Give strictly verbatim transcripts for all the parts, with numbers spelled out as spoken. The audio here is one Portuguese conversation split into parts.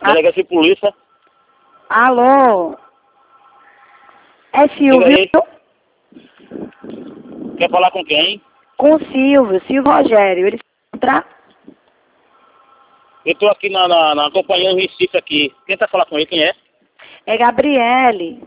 Delegacia de polícia. Alô? É Diga aí. Silvio? Quer falar com quem? Com o Silvio, Silvio Rogério. Ele se encontra? Eu tô aqui na, na, na companhia do Recife aqui. Quem tá falando com ele? Quem é? É Gabriele.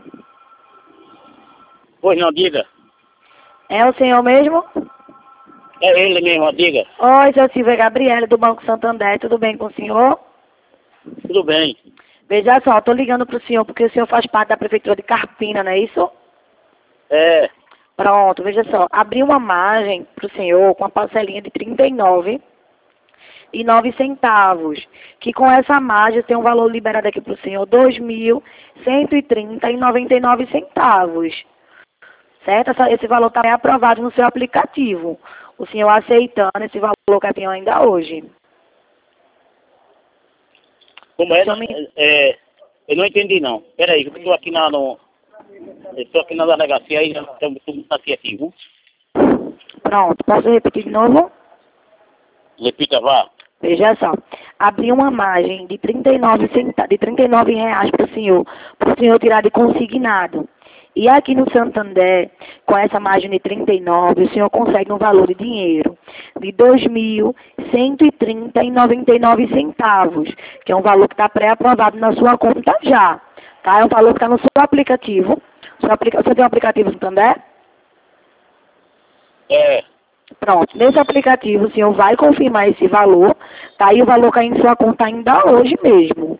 Pois não, diga. É o senhor mesmo? É ele mesmo, diga. Oi, seu Silvio, é Gabriele do Banco Santander. Tudo bem com o senhor? Tudo bem. Veja só, estou ligando para o senhor porque o senhor faz parte da Prefeitura de Carpina, não é isso? É. Pronto, veja só. Abri uma margem para o senhor com a parcelinha de trinta e nove e nove centavos. Que com essa margem tem um valor liberado aqui para o senhor, dois mil cento e trinta e noventa e nove centavos. Certo? Essa, esse valor está aprovado no seu aplicativo. O senhor aceitando esse valor que eu tenho ainda hoje. Como é? Me... é? Eu não entendi não. Peraí, eu estou aqui na. No, eu estou aqui na delegacia aí, já estamos tudo aqui aqui, viu? Pronto, posso repetir de novo? Repita, vá. Veja só, abri uma margem de trinta e nove centavos, de trinta e nove reais para o senhor, para o senhor tirar de consignado. E aqui no Santander, com essa margem de trinta e nove, o senhor consegue um valor de dinheiro de dois mil cento e trinta e noventa e nove centavos, que é um valor que está pré-aprovado na sua conta já. Tá? É um valor que está no seu aplicativo. Seu aplica... Você tem um aplicativo Santander? É. Pronto, nesse aplicativo o senhor vai confirmar esse valor, tá aí o valor caindo em sua conta ainda hoje mesmo.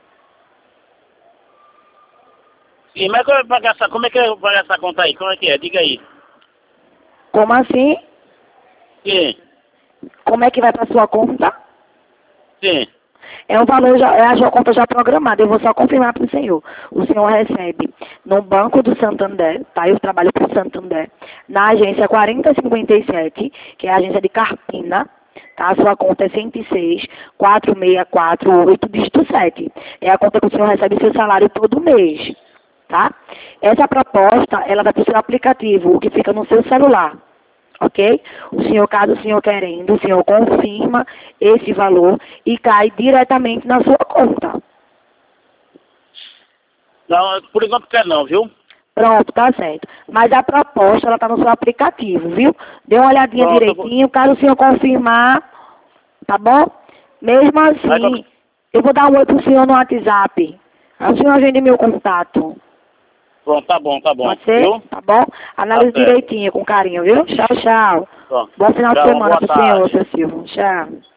Sim, mas como é, pagar essa, como é que eu vou pagar essa conta aí? Como é que é? Diga aí. Como assim? Sim. Como é que vai para sua conta? Sim. É um valor, já, é a sua conta já programada, eu vou só confirmar para o senhor. O senhor recebe no Banco do Santander, tá? Eu trabalho para o Santander, na agência quarenta cinquenta e sete, que é a agência de Carpina, tá? A sua conta é cento e seis, quatro seis quatro oito, dígito sete. É a conta que o senhor recebe seu salário todo mês, tá? Essa proposta, ela vai para o seu aplicativo, o que fica no seu celular. Ok? O senhor, caso o senhor querendo, o senhor confirma esse valor e cai diretamente na sua conta. Não, por enquanto quero não, viu? Pronto, tá certo. Mas a proposta, ela tá no seu aplicativo, viu? Dê uma olhadinha Pronto, direitinho, caso o senhor confirmar, tá bom? Mesmo assim, Vai, eu vou dar um oi pro senhor no WhatsApp. Aí o senhor agende meu contato. Pronto, tá bom, tá bom. Pode ser? Viu? Tá bom? Analise Tá certo. direitinho, com carinho, viu? Tchau, tchau. Pronto. Bom final de Tchau, semana boa pro tarde. senhor, seu Silvio. Tchau.